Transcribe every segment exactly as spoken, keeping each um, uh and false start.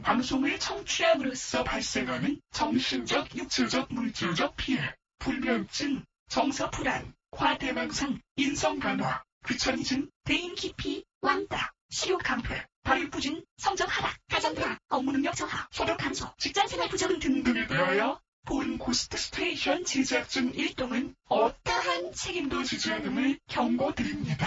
이런 방송을 청취함으로써 발생하는 정신적, 육체적, 물질적 피해, 불면증, 정서불안, 과대망상, 인성변화, 귀차니즘, 대인 기피, 왕따, 식욕강퇴, 발육부진, 성적 하락, 가정불안, 업무능력 저하, 소득 감소, 직장생활 부적응 등등에 대하여 본 고스트 스테이션 제작진 일동은 어떠한 책임도 지지 않음을 경고드립니다.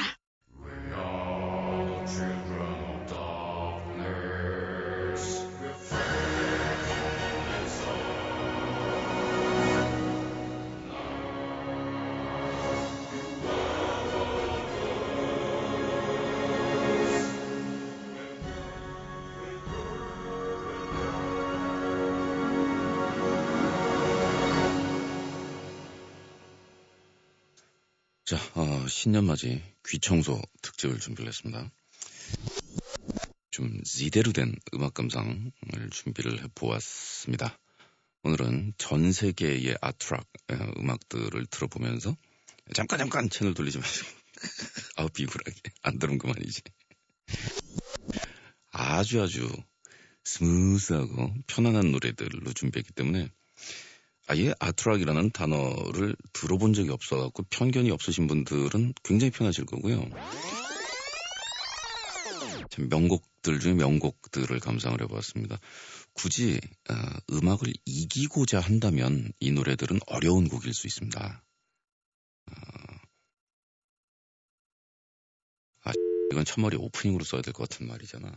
자, 어, 신년맞이 귀청소 특집을 준비를 했습니다. 좀 제대로 된 음악 감상을 준비를 해보았습니다. 오늘은 전 세계의 아트락 음악들을 들어보면서 잠깐 잠깐 채널 돌리지 마시고 아우 비굴하게 안 들으면 그만이지. 아주 아주 스무스하고 편안한 노래들로 준비했기 때문에 아예 아트락이라는 단어를 들어본 적이 없어갖고 편견이 없으신 분들은 굉장히 편하실 거고요. 참 명곡들 중에 명곡들을 감상을 해보았습니다. 굳이 어, 음악을 이기고자 한다면 이 노래들은 어려운 곡일 수 있습니다. 어, 아, 이건 첫머리 오프닝으로 써야 될 것 같은 말이잖아.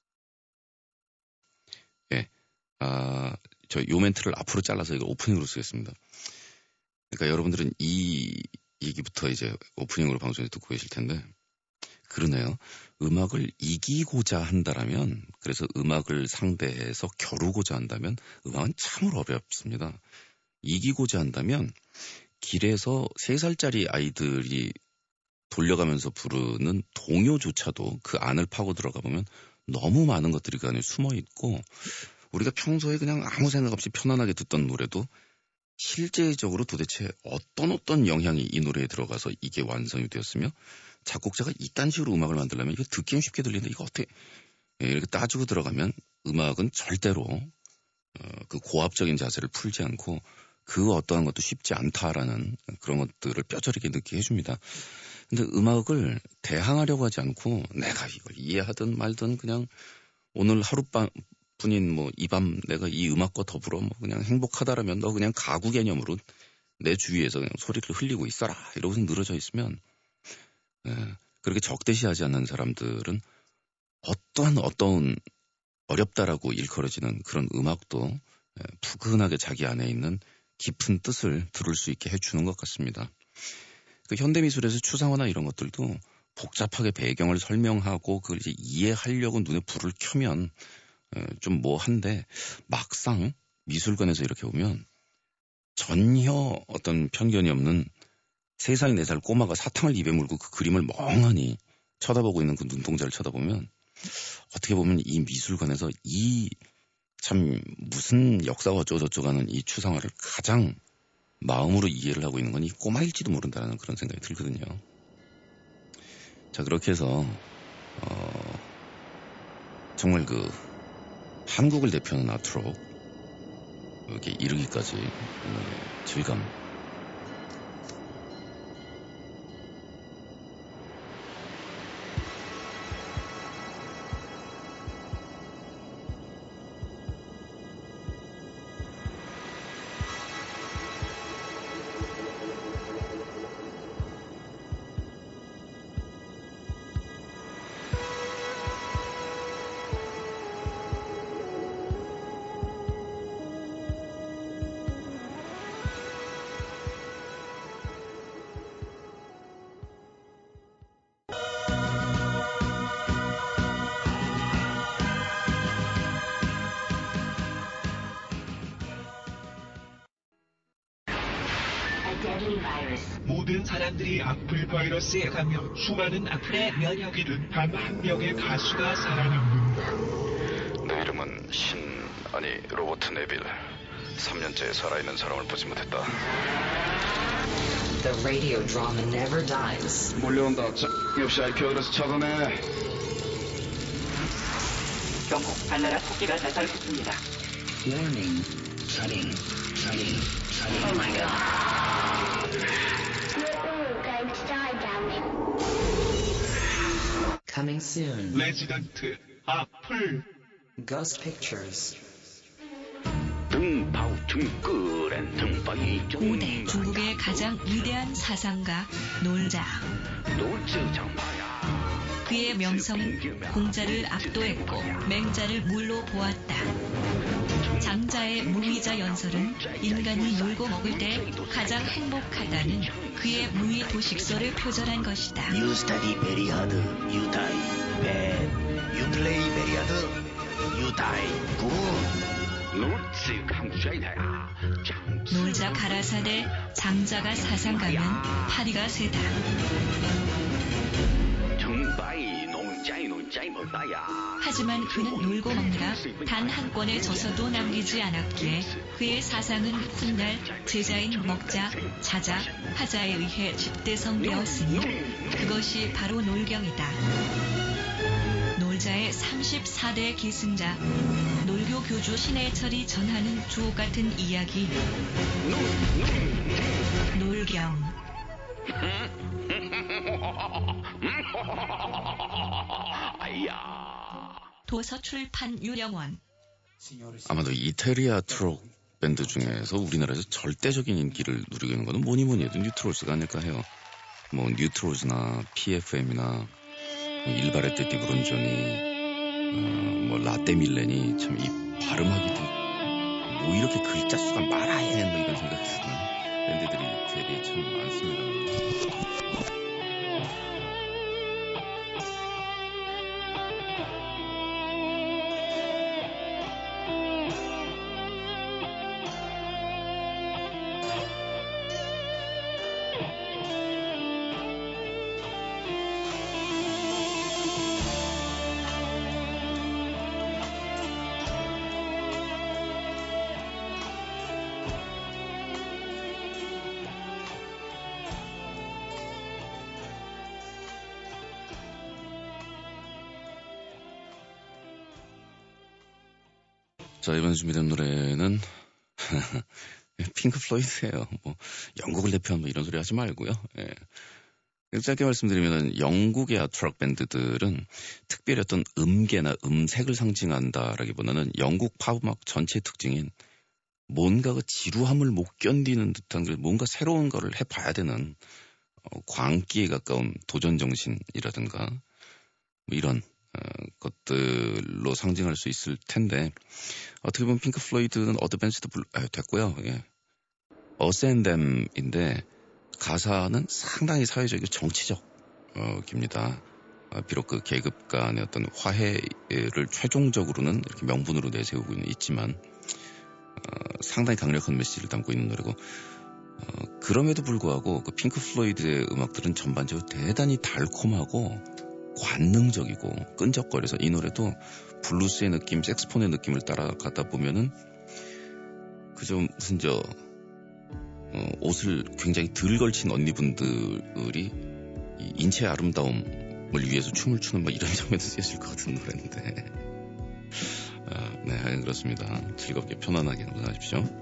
예, 아, 저 요 멘트를 앞으로 잘라서 이거 오프닝으로 쓰겠습니다. 그러니까 여러분들은 이 얘기부터 이제 오프닝으로 방송에 듣고 계실 텐데, 그러네요. 음악을 이기고자 한다라면, 그래서 음악을 상대해서 겨루고자 한다면 음악은 참으로 어렵습니다. 이기고자 한다면 길에서 세 살짜리 아이들이 돌려가면서 부르는 동요조차도 그 안을 파고 들어가 보면 너무 많은 것들이 그 안에 숨어 있고, 우리가 평소에 그냥 아무 생각 없이 편안하게 듣던 노래도 실제적으로 도대체 어떤 어떤 영향이 이 노래에 들어가서 이게 완성이 되었으며, 작곡자가 이딴 식으로 음악을 만들려면 이거 듣기는 쉽게 들리는데 이거 어떻게 이렇게 따지고 들어가면 음악은 절대로 어, 그 고압적인 자세를 풀지 않고 그 어떠한 것도 쉽지 않다라는 그런 것들을 뼈저리게 느끼게 해줍니다. 근데 음악을 대항하려고 하지 않고 내가 이걸 이해하든 말든 그냥 오늘 하룻밤 뿐인 뭐 이 밤 내가 이 음악과 더불어 뭐 그냥 행복하다라면 너 그냥 가구 개념으로 내 주위에서 그냥 소리를 흘리고 있어라 이러고서 늘어져 있으면, 예, 그렇게 적대시하지 않는 사람들은 어떠한 어떠한 어렵다라고 일컬어지는 그런 음악도 예, 푸근하게 자기 안에 있는 깊은 뜻을 들을 수 있게 해주는 것 같습니다. 그 현대미술에서 추상화나 이런 것들도 복잡하게 배경을 설명하고 그걸 이제 이해하려고 눈에 불을 켜면 좀 뭐한데, 막상 미술관에서 이렇게 보면 전혀 어떤 편견이 없는 세 살, 네 살 꼬마가 사탕을 입에 물고 그 그림을 멍하니 쳐다보고 있는 그 눈동자를 쳐다보면 어떻게 보면 이 미술관에서 이 참 무슨 역사가 어쩌고저쩌고 하는 이 추상화를 가장 마음으로 이해를 하고 있는 건 이 꼬마일지도 모른다는 그런 생각이 들거든요. 자, 그렇게 해서 어, 정말 그 한국을 대표하는 아트록 이렇게 이르기까지 질감 모든 사람들이 악플 바이러스에 감염, 수많은 악플의 면역이 된 단 한 명의 가수가 살아남는다. 내 이름은 신, 아니 로버트 네빌. 삼 년째 살아있는 사람을 보지 못했다. The radio drama never dies. 몰려온다. 자, 역시 아이큐가 그래서 차단해. 경고, 발나라 토끼가 나타났습니다. Warning. Sunning. Sunning. Sunning. Oh my god. You're all going to die down there. Coming soon. 레지던트 악플. Ghost Pictures. 고대 중국의 가장 위대한 사상가 놀자. 그의 명성은 공자를 압도했고 맹자를 물로 보았다. 장자의 무의자 연설은 인간이 놀고 먹을 때 가장 행복하다는 그의 무의 도식설을 표절한 것이다. You study very hard, you die bad. You play very hard, you die good. 놀자 가라사대 장자가 사상가면 파리가 세다. 하지만 그는 놀고 먹느라 단 한 권의 저서도 남기지 않았기에 그의 사상은 훗날 제자인 먹자, 자자, 하자에 의해 집대성되었으니 그것이 바로 놀경이다. 놀자의 삼십사 대 계승자, 놀교 교주 신해철이 전하는 주옥같은 이야기, 놀경. 도서출판 유령원. 아마도 이태리아 트록 밴드 중에서 우리나라에서 절대적인 인기를 누리고 있는 것은 뭐니 뭐니 해도 뉴트롤스가 아닐까 해요. 뭐 뉴트롤즈나 피에프엠이나 뭐 일바레트 디브론존이 어, 뭐 라떼 밀렌이 참 이 발음하기도 뭐 이렇게 글자 수가 많아야 뭐 이런 생각이 드는 밴드들이 되게 참 많습니다. 자, 이번 준비된 노래는 핑크 플로이드예요. 뭐 영국을 대표한 뭐 이런 소리 하지 말고요. 예. 짧게 말씀드리면 영국의 아트락 밴드들은 특별히 어떤 음계나 음색을 상징한다라기보다는 영국 팝음악 전체의 특징인 뭔가 그 지루함을 못 견디는 듯한 뭔가 새로운 거를 해봐야 되는 어, 광기에 가까운 도전 정신이라든가 뭐 이런 어, 것들로 상징할 수 있을 텐데 어떻게 보면 핑크 플로이드는 어드밴스드 블루 아, 됐고요. 예. 어센댐인데 가사는 상당히 사회적이고 정치적 어, 깁니다. 아, 비록 그 계급 간의 어떤 화해를 최종적으로는 이렇게 명분으로 내세우고 있지만 어, 상당히 강력한 메시지를 담고 있는 노래고 어, 그럼에도 불구하고 그 핑크 플로이드의 음악들은 전반적으로 대단히 달콤하고 관능적이고 끈적거려서 이 노래도 블루스의 느낌, 색스폰의 느낌을 따라가다 보면은 그저 무슨 저 어, 옷을 굉장히 덜 걸친 언니분들이 이 인체의 아름다움을 위해서 춤을 추는 뭐 이런 장면도 쓰였을 것 같은 노래인데 아, 네, 그렇습니다. 즐겁게 편안하게 감상하십시오.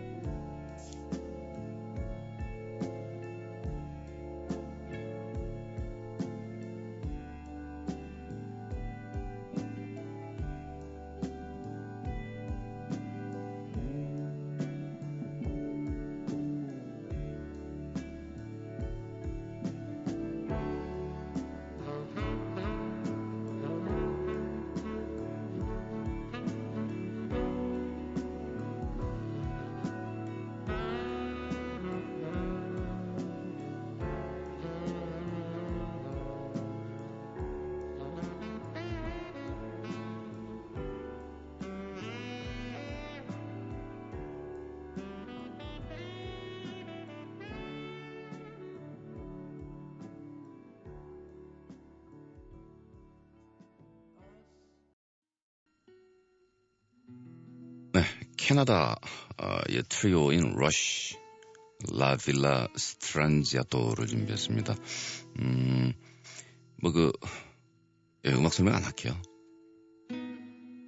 네, 캐나다의 트리오인 러쉬, 라 빌라 스트란지아토를 준비했습니다. 음, 뭐 그, 예, 음악 설명 안 할게요.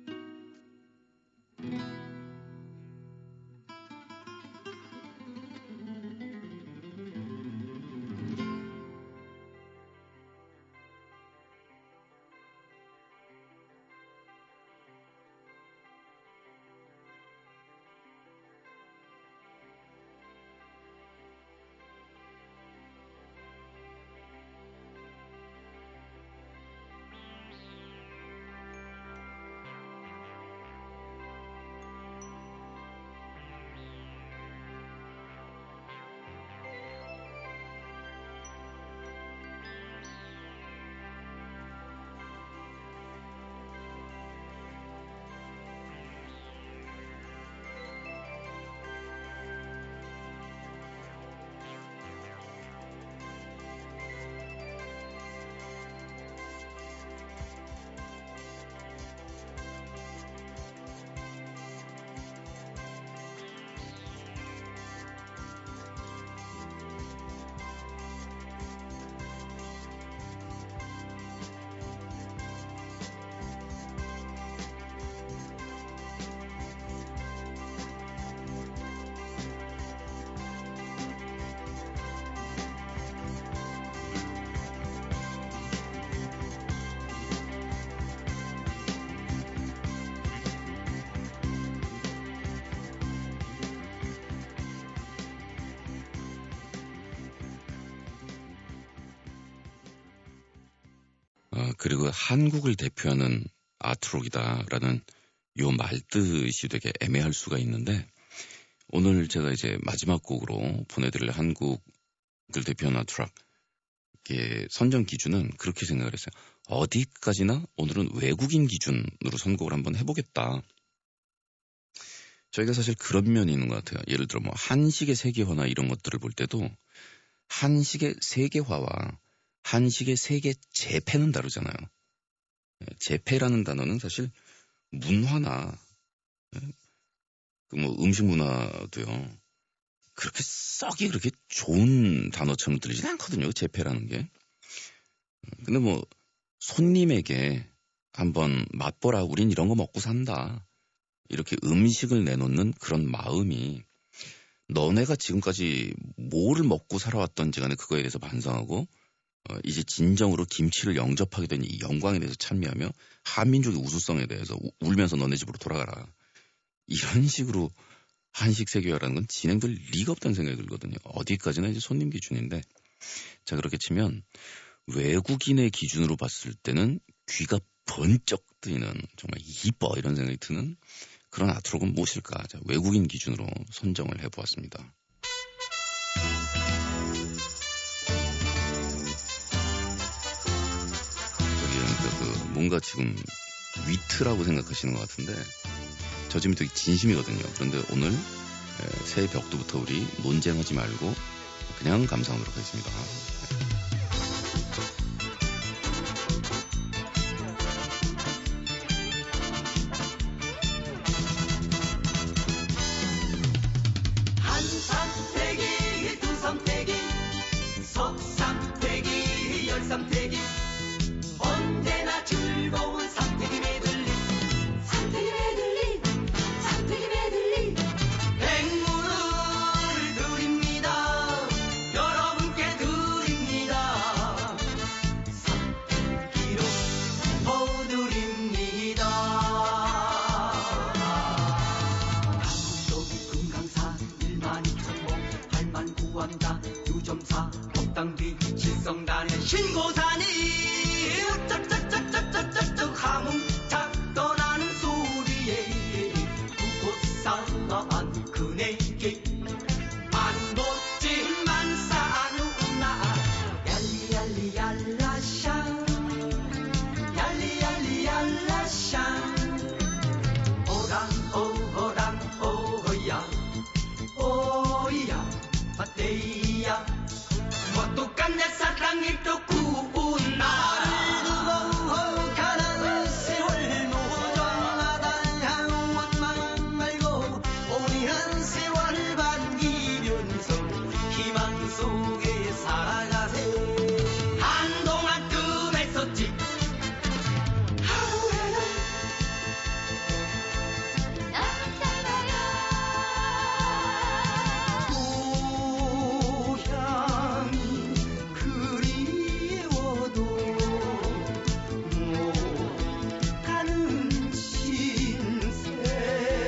그리고 한국을 대표하는 아트록이다라는 요 말뜻이 되게 애매할 수가 있는데 오늘 제가 이제 마지막 곡으로 보내드릴 한국을 대표하는 아트록 선정 기준은 그렇게 생각을 했어요. 어디까지나 오늘은 외국인 기준으로 선곡을 한번 해보겠다. 저희가 사실 그런 면이 있는 것 같아요. 예를 들어 뭐 한식의 세계화나 이런 것들을 볼 때도 한식의 세계화와 한식의 세계 재패는 다르잖아요. 재패라는 단어는 사실 문화나 그 뭐 음식 문화도요. 그렇게 썩이 그렇게 좋은 단어처럼 들리진 않거든요. 재패라는 게. 근데 뭐 손님에게 한번 맛보라. 우린 이런 거 먹고 산다. 이렇게 음식을 내놓는 그런 마음이 너네가 지금까지 뭐를 먹고 살아왔던지 간에 그거에 대해서 반성하고 어, 이제 진정으로 김치를 영접하게 된 이 영광에 대해서 찬미하며 한민족의 우수성에 대해서 우, 울면서 너네 집으로 돌아가라. 이런 식으로 한식 세계화라는 건 진행될 리가 없다는 생각이 들거든요. 어디까지나 이제 손님 기준인데 자 그렇게 치면 외국인의 기준으로 봤을 때는 귀가 번쩍 뜨이는 정말 이뻐 이런 생각이 드는 그런 아트록은 무엇일까? 자, 외국인 기준으로 선정을 해보았습니다. 저기 그러니까 그 뭔가 지금 위트라고 생각하시는 것 같은데 저 지금 되게 진심이거든요. 그런데 오늘 새해 벽두부터 우리 논쟁하지 말고 그냥 감상하도록 하겠습니다.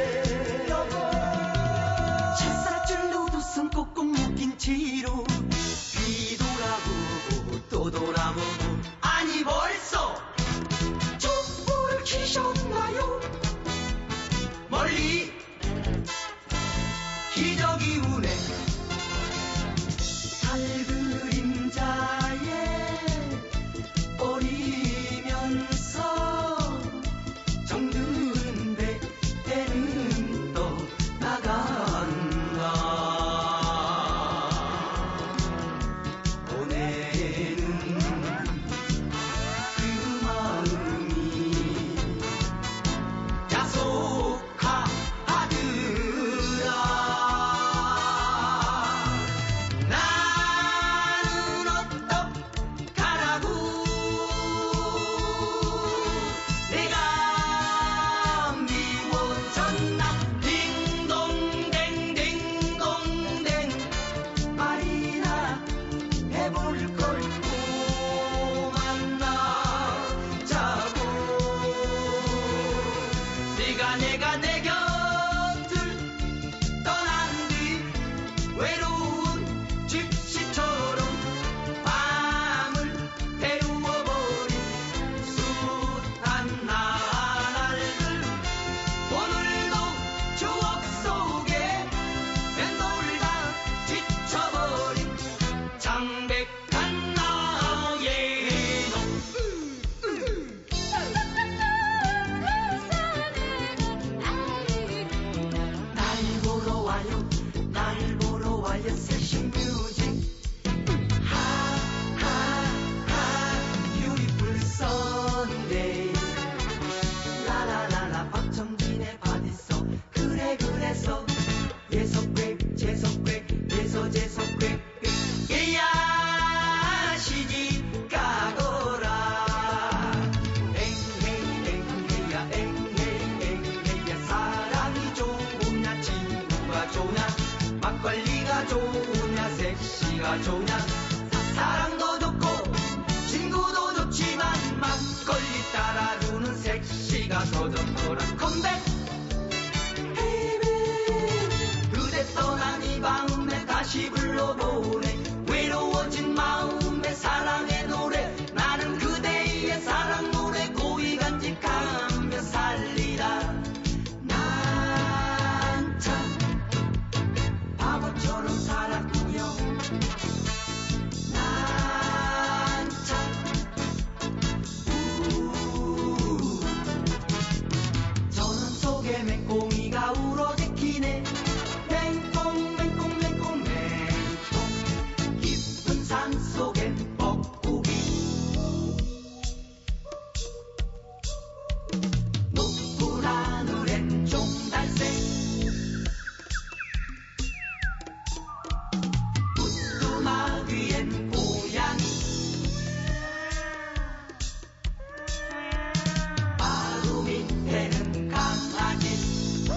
채로 어제서 꽥꽥 깨야 시집 가거라. 엥헤이 엥헤이야 엥헤이 엥헤이야 사랑이 좋으냐 친구가 좋냐 막걸리가 좋으냐 섹시가 좋냐 사랑도 좋고 친구도 좋지만 막걸리 따라주는 섹시가 더 좋더라. 컴백 그대 떠난 이 밤에 다시 불러보네. 외로워진 마음에 사랑의 노래 나는 그대의 사랑 노래 고이 간직하며 살리라. 난 참 바보처럼 살았군요. 난 참 우 저는 속에 맹꽁이가 울어제키네. 맹꽁 맹꽁 맹꽁 맹꽁 깊은 산속엔 뻐꾸기 높은 하늘엔 종달새 부뚜막 위엔 고양이 바로 밑에는 강아지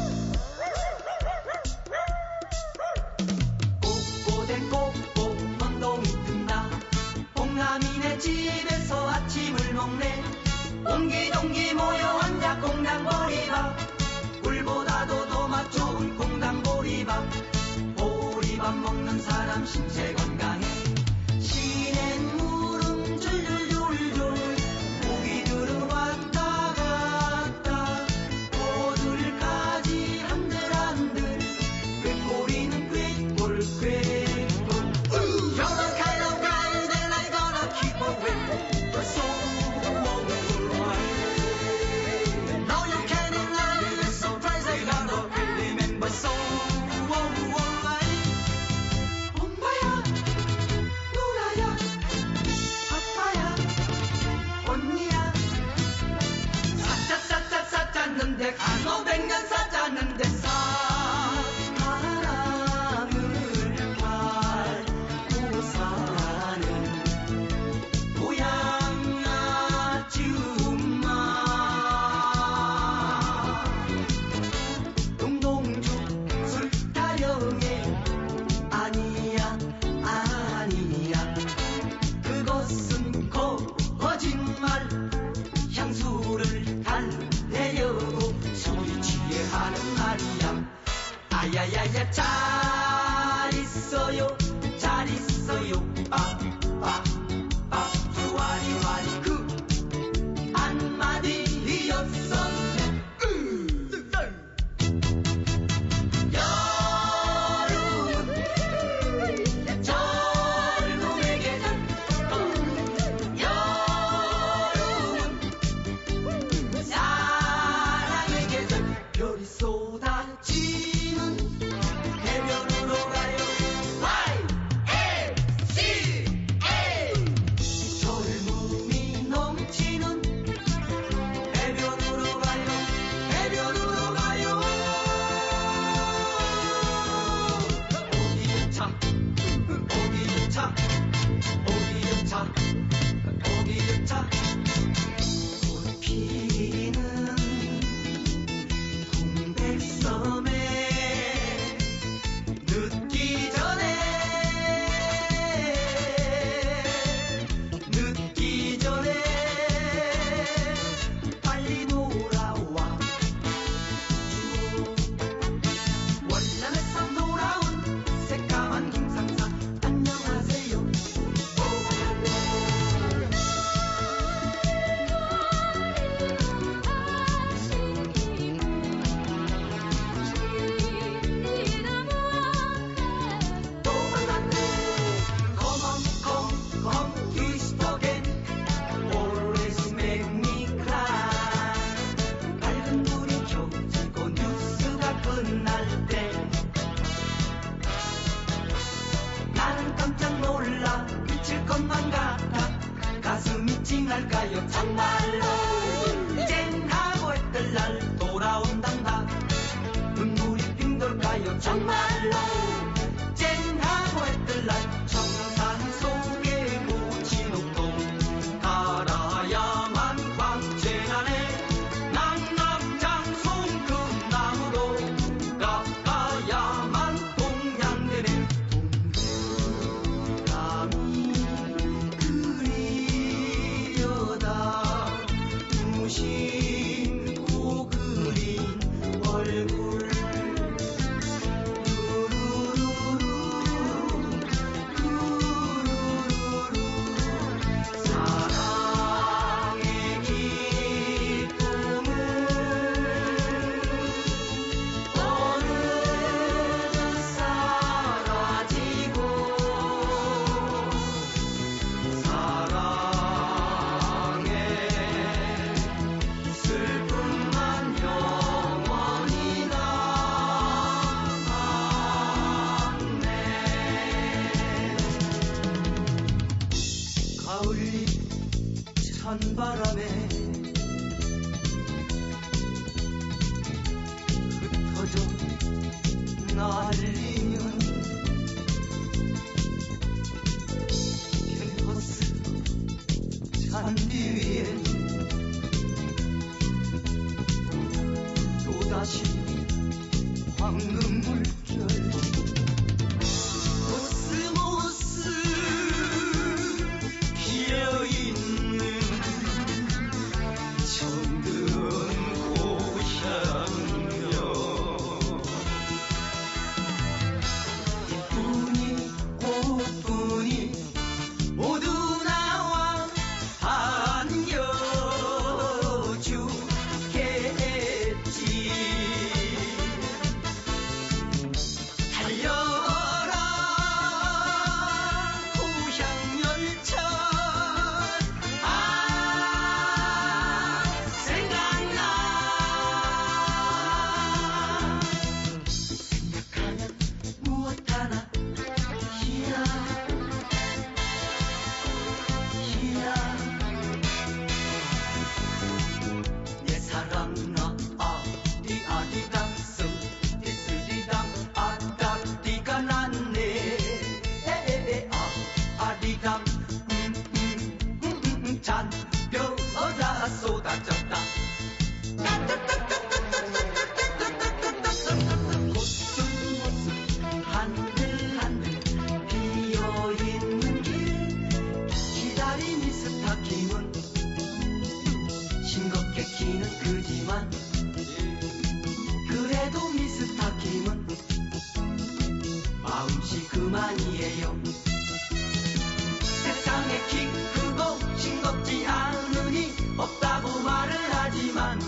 꼬꼬대 꼬꼬 엉덩이 뜬다. 봉남이네 집에서 아침을 먹네. 옹기종기 모여 앉아 콩당보리밥 꿀보다도 더 맛 좋은 콩당보리밥. 보리밥 먹는 사람 신체 건강해. 시냇 물음 줄줄줄줄 고기들은 왔다 갔다 꼬들까지 한들한들 꾀꼬리는 꾀꼴 꾀꼴. You're the kind of guy that I gonna keep away for so long. Now you can't deny the surprise I gonna remember so long. 엄마야 누나야 아빠야 언니야 사짜사짜 사짰는데 한오백년 사짰는데 사랑을 팔고 사는 고향 아줌마. 동동주 술 타령해 아니야 아니야 그것은 거짓말. 향수를 달래려고 술이 취해 하는 말이야. 아야야야 잘 있어요 잘 있어요 빠빠빠 주와리와리 그 한마디였었네. 여름은 젊음의 계절. 여름은 사랑의 계절. 별이 쏟아지는 해변으로 가요. 와이 에 씨 에 젊음이 넘치는 해변으로 가요. 해변으로 가요. 어디든 차 어디든 차 어디든 차 어디든 차. 꽃 피는 동백섬에 늦기 전에 늦기 전에 빨리 돌아와 주오. 월남에서 돌아온 새까만 김상사 안녕하세요. 또 만났네. Come on, come, come, twist again. Always make me cry. 밝은 불이 켜지고 뉴스가 끝날 때 나는 깜짝 놀라 미칠 것만 같아. 가슴이 찡할까요 정말로. 이젠 하고 했던 날 돌아온단다. 눈물이 빙돌까요 정말로. 쨍하고 찬바람에 흩어져 날리면 캔버스 잔디 위에 또다시 황금물결 코스모스 피어있는 정든 고향여 이뿐이 꽃뿐이 모두 나와 안겨주겠지 달려라 고향열차 아 생각나 생각하면 무엇 하나 희야 희야 내 사랑 나 아디 아디당 쓰디 쓰디당 아다디가 났네 에에에 아 아디당 음음음음 잔뼈가 쏟아졌다 코스모스 한들한들 피어있는 길 기다린 이 스타킹은 싱겁게 키는 그지만 그래도 미스타킹은 마음씨 그만이에요 세상에 키 크고 싱겁지 않으니 없다고 말을 하지만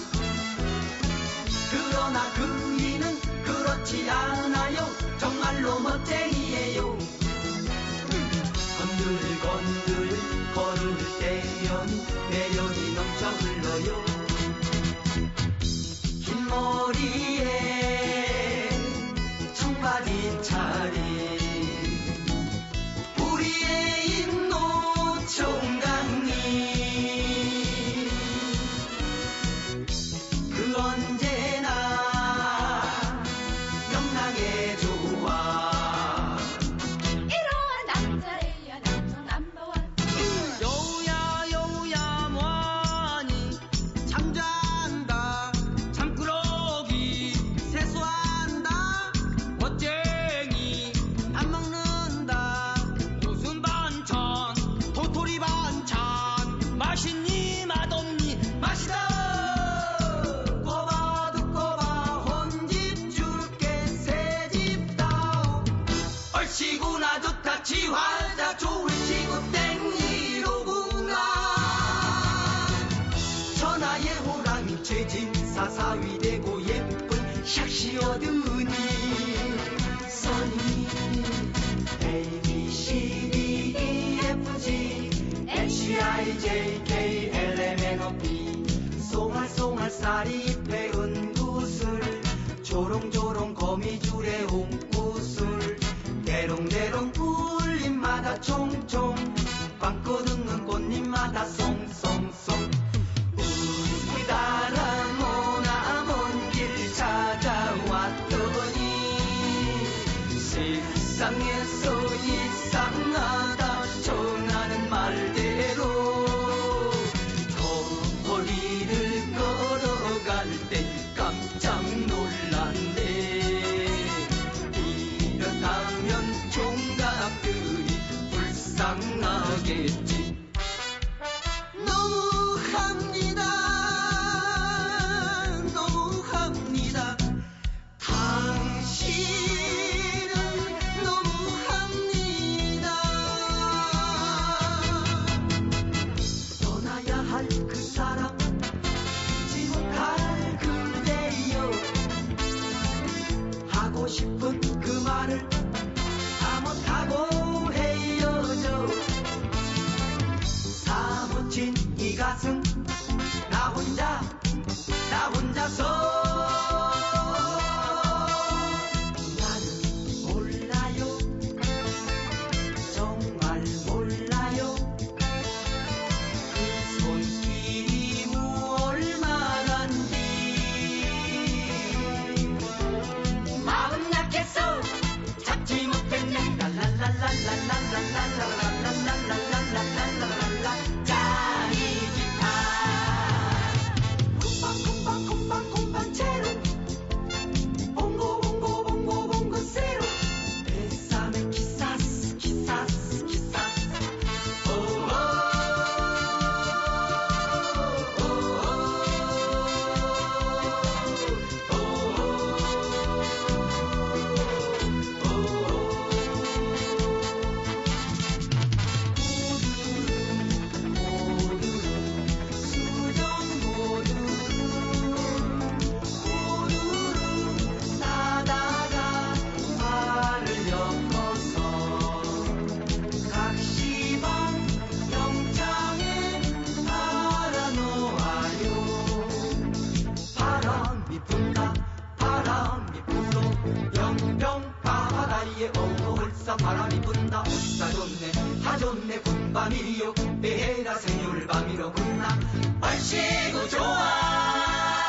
그러나 그이는 그렇지 않아요 정말로 멋쟁이에요 건들건들 걸을 때면 매력이 넘쳐 흘러요 긴 머리에 청바지 차림 우리의 인노 총각님 그 언제나 명랑해 좋아 이러한 남자래야 남자 넘버원 여우야 여우야 뭐하니 잠잔다 잠꾸러기 세수한다 멋쟁이 밥 먹는다 무슨 반찬 도토리 반찬 맛있니 맛없니 맛있다 꼬바도 꼬바 혼집 줄게 새집다 얼씨구나 좋다 지화자 좋은 친구 땡이로구나 천하의 호랑이 최진사 사위 되고 예쁜 샥시 얻으니 써니 A B C D E F G H I J K L M N O P 송알송알 쌀이 배은 구슬 조롱조롱 거미줄에 옹구슬 대롱대롱 울림마다 총총 빵꾸 듣는 꽃잎마다 송송송 우리 따라 모나먼 길 찾아왔더니 세상에서 이상하다 전하는 말대로 거리를 걸어갈 때 깜짝 놀랐네 이렇다면 총각들이 불쌍하겠지 너무합니다 너무합니다 당신은 너무합니다 떠나야 할 그 사람 잊지 못할 그대여 하고 싶은 그 말을 다 못하고 헤어져 사무친 이 가슴 나 혼자 나 혼자서 나는 몰라요 정말 몰라요 그 손 군나 오싸 좋네 하 좋네 군밤이요 배라 생율 밤이로 군나 얼씨구 좋아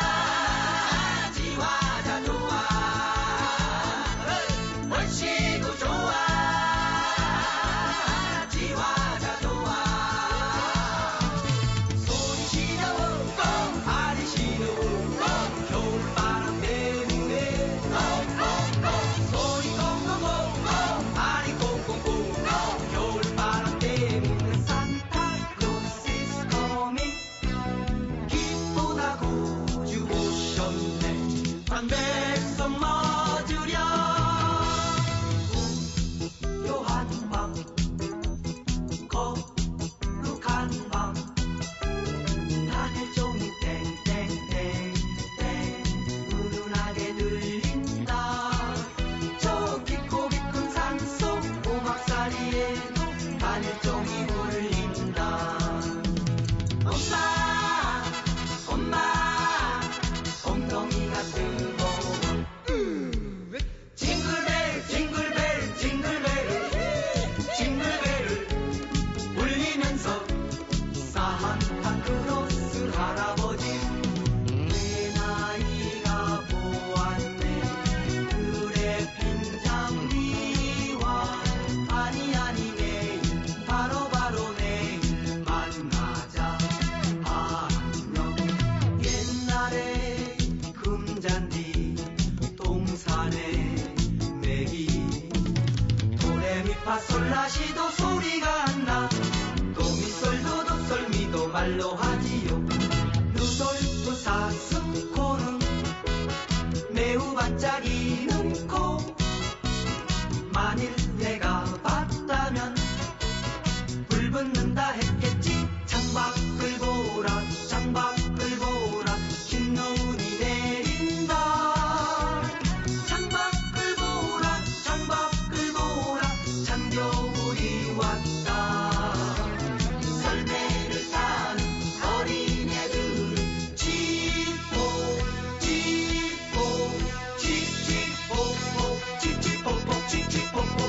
지화자 좋아 얼씨구 좋아 지화자 좋아 소리 시려워 꽁 아리 시려워 꽁 겨울바람 때문에 꽁꽁꽁 소리 꽁꽁꽁꽁 아리 꽁꽁꽁꽁 겨울바람 때문에 산타클로스 is coming 기쁘다고 주 오셨네 반백성 맞으랴 고요한 밤 거룩한 밤 하늘 종이 땡땡땡땡 은은하게 들린다 저 깊고 깊은 산속 오막살이에도 하늘 종이 울린다 엄마 엄마 엉덩이가 뜨거워 징글벨 징글벨 징글벨 징글벨을 울리면서 산타클로스 할아버지 내 나이가 보았네 그래 빈장 위와 아니 아니 내일 바로 바로 내일 만나자 안녕 옛날에 금잔디 동산에 매기 도레미파솔라시도 소리가 안나 도미솔도 도솔미도 말로 하지요 루돌프 사슴코는 매우 반짝이는 코 만일 내가 봤다면 불 붙는다 했겠지 창밖을 보라 창밖을 보라 흰 눈이 내린다 창밖을 보라 창밖을 보라 찬 겨울이 왔다 설매를 타는 어린애들은 지포 지포 칙칙포포 칙칙포포 칙칙포포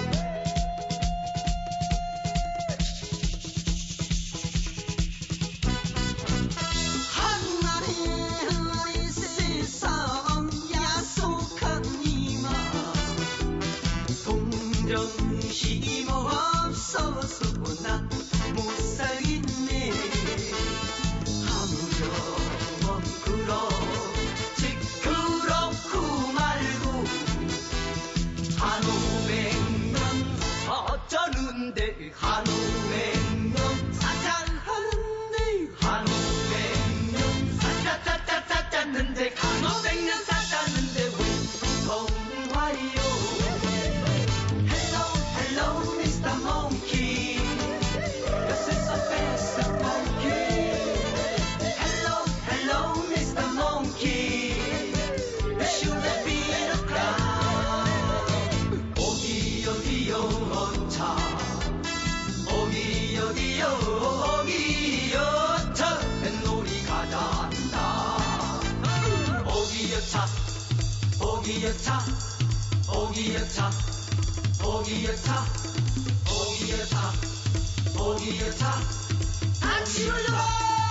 한나리 세상 야속한 이마 동정심 없어서 난 못 살겠네 아무렴 그렇지 그렇고 말고 한 오백년 어쩌는데 한 오백년 사장하는데 한 오백년 사짜짜짜짜 짰는데 한 오백년 사짰는데 왜 통화요 Hello hello Mister Monkey This is a best monkey Hello hello Mister Monkey You should be a clown 오기 어디요 차 오기 어디요 오기 여차 뱃놀이 가자한다 오기 여차 오기 여차 오기 여차 오기 여차 오기 여차 오기 여차 같이 올려봐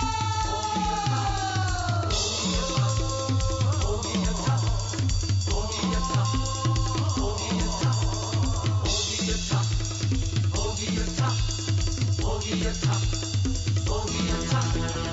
오기 여차 오기 여차 오기 여차 오기 여차 오기 여차 오기 여차 오기 여차